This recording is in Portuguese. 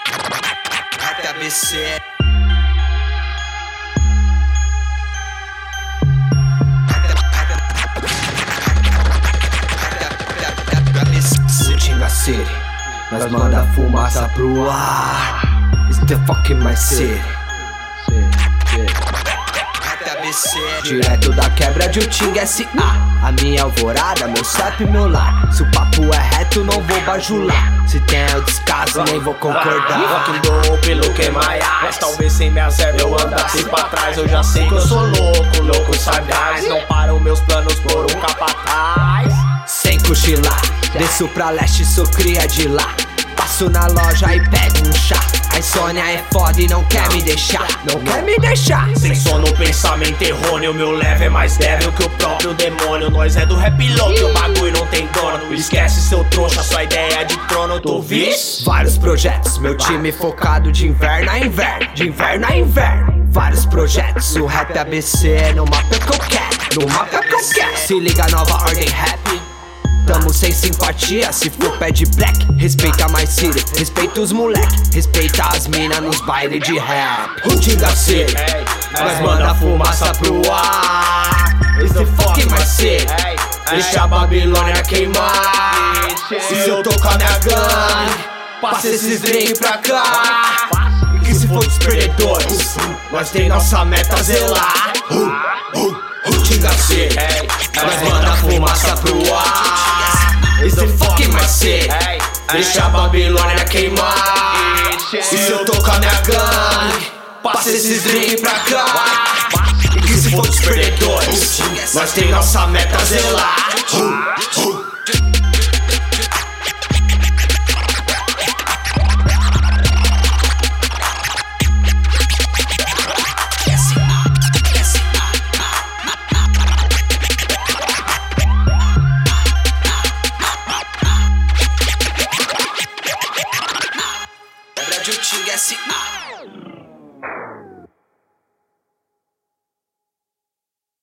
Rap ABC. Tinga City, nós manda fumaça pro ar. It's the fucking my city. Direto da quebra de Utinga SA. A minha alvorada, meu CEP, meu lar. Se o papo é reto, não vou bajular. Se tem o descaso, nem vou concordar. Fucking dou pelo que maiar. Mas talvez sem minhas ervas eu andasse pra trás. Eu já sei que eu sou louco, louco sagaz. Não paro meus planos por um capataz. Sem cochilar, desço pra leste, sou cria de lá. Passo na loja e pego um chá. A insônia é foda e não quer me deixar. Não quer me deixar. Sem sono, pensamento errôneo. Meu leve é mais débil que o próprio demônio. Nós é do rap louco, o bagulho não tem dono. Esquece seu trouxa, sua ideia de trono, tu vis? Vários projetos, meu time focado de inverno a inverno. De inverno a inverno. Vários projetos, o rap ABC no mapa que eu quero. No mapa que eu quero. Se liga, nova ordem rap. Tamo sem simpatia, se for pé de black. Respeita mais City, respeita os moleque. Respeita as mina nos bailes de rap. Utinga City, nós manda fumaça pro ar. It's the fucking my city. Deixa a Babilônia queimar. Se eu tocar minha gangue, passa esses drink pra cá. E que se for dos perdedores, nós tem nossa meta zelar. Utinga City, nós manda fumaça pro ar. It's the fucking my city. Deixa a Babilônia queimar. E se eu tocar minha gangue, passa esses drink pra cá. E que se for dos perdedores, nós tem nossa meta zelar. Utinga SA.